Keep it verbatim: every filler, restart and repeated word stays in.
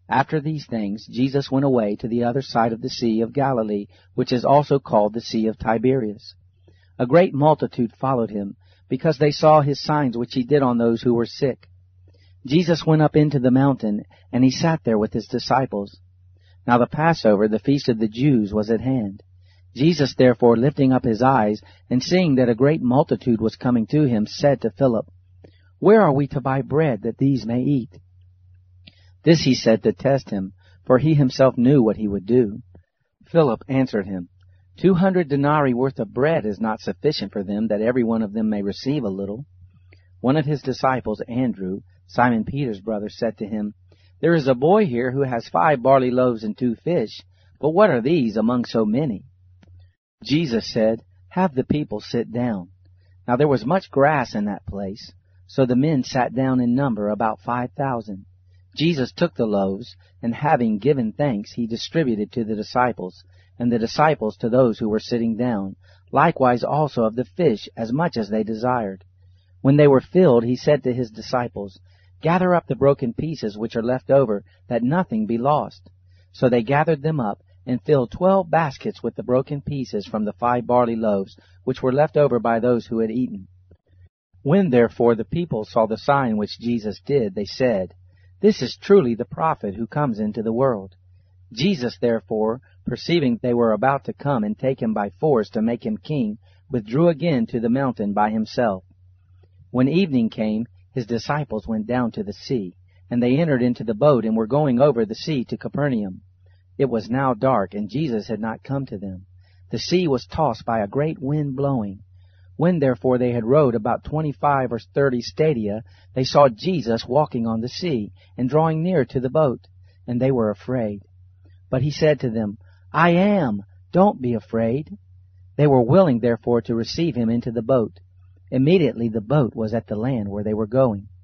After these things, Jesus went away to the other side of the Sea of Galilee, which is also called the Sea of Tiberias. A great multitude followed him, because they saw his signs which he did on those who were sick. Jesus went up into the mountain, and he sat there with his disciples. Now the Passover, the feast of the Jews, was at hand. Jesus therefore, lifting up his eyes, and seeing that a great multitude was coming to him, said to Philip, "Where are we to buy bread, that these may eat?" This he said to test him, for he himself knew what he would do. Philip answered him, Two hundred denarii worth of bread is not sufficient for them, that every one of them may receive a little. One of his disciples, Andrew, Simon Peter's brother, said to him, There is a boy here who has five barley loaves and two fish, but what are these among so many? Jesus said, Have the people sit down. Now there was much grass in that place, so the men sat down in number, about five thousand. Jesus took the loaves, and having given thanks, he distributed to the disciples, and the disciples to those who were sitting down, likewise also of the fish, as much as they desired. When they were filled, he said to his disciples, Gather up the broken pieces which are left over, that nothing be lost. So they gathered them up, and filled twelve baskets with the broken pieces from the five barley loaves, which were left over by those who had eaten. When therefore the people saw the sign which Jesus did, they said, This is truly the prophet who comes into the world. Jesus therefore, perceiving they were about to come and take him by force to make him king, withdrew again to the mountain by himself. When evening came, his disciples went down to the sea, and they entered into the boat and were going over the sea to Capernaum. It was now dark, and Jesus had not come to them. The sea was tossed by a great wind blowing. When therefore they had rowed about twenty-five or thirty stadia, they saw Jesus walking on the sea, and drawing near to the boat, and they were afraid. But he said to them, I am, don't be afraid. They were willing therefore to receive him into the boat. Immediately the boat was at the land where they were going.